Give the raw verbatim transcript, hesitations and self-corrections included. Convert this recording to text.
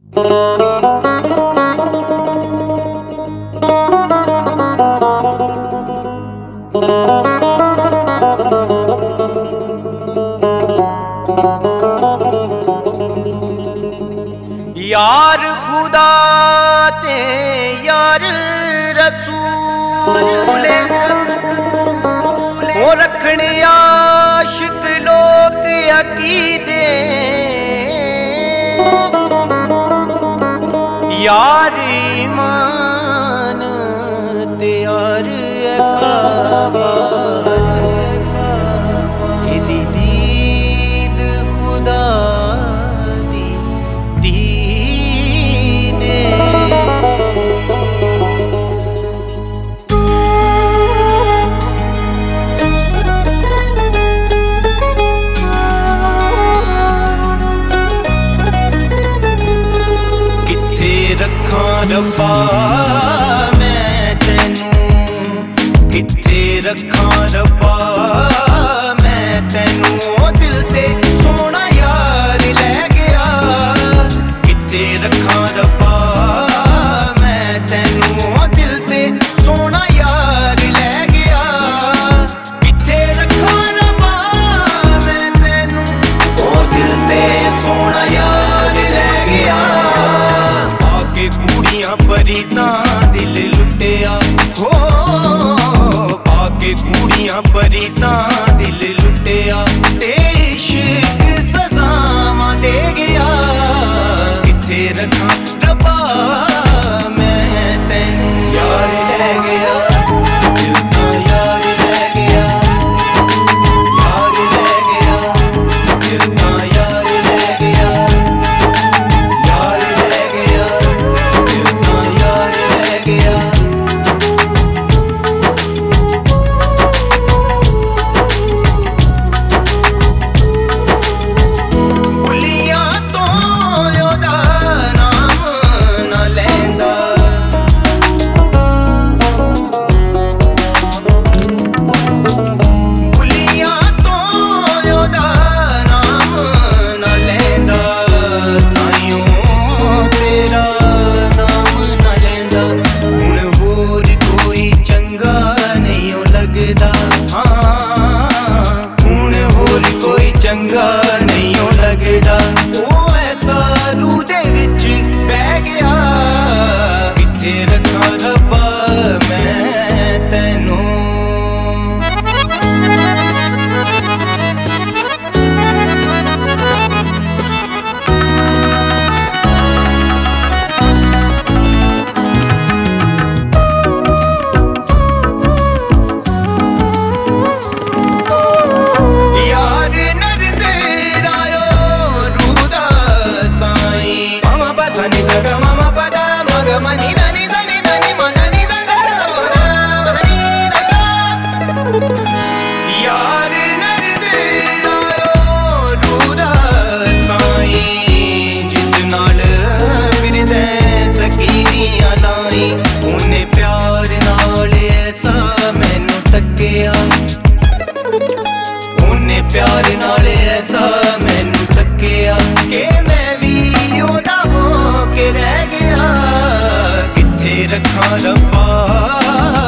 यार खुदा ते यार रसूल ओ रखने आशिक लोग अकीदे यार ईमान ते यार अकाबा एदी दीद खुदा दी दीदे किथे रखां रब्बा मैं तैनू किथे रखां रब्बा मैं तैनू दिल ते सोना यार लै गया किथे रखां रब्बा मैं तैनू दिल ते सोना यार लै गया किथे रखां रब्बा मैं तैनू ओ दिल ते सोना यार लै गया आके कुड़ियां परीतां दिल लुटिया हो आके कुड़ियां परीतां दिल लुटिया ते इश्क सज़ावां दे गया किथे रखां रब्बा मैं तैनू यार लै गया दिल तां यार लै गया यार लै गया दिल तां यार लै गया यार लै गया दिल तां यार लै गया भुलियां तो ओदा नाम ना लैंदा भुलियां तो ओदा नाम ना लैंदा ताइयों तेरा नाम ना लैंदा हुण होर कोई चंगा नहीं लगदा हाँ हुण होर कोई चंगा नहीं लगदा ओ ऐसा रूह दे विच बह गया किथे रखां रब्बा मैं तैनू यार नरदेरायो रूदा साई मामा पसा नि सा ग मामा पदा मग मनि धनि धनि धनि मदनि धनि मदनि धनि यार नरदेरायो रूदा साई जिस नाल फिरदे सकीरियां लाई उन्ने प्यार नाल ऐसा मैनू तक्किया उन्ने प्यार नाल ऐसा मैनू तक्किया कि मैं भी ओदा हो के रह गया किथे रखां रब्बा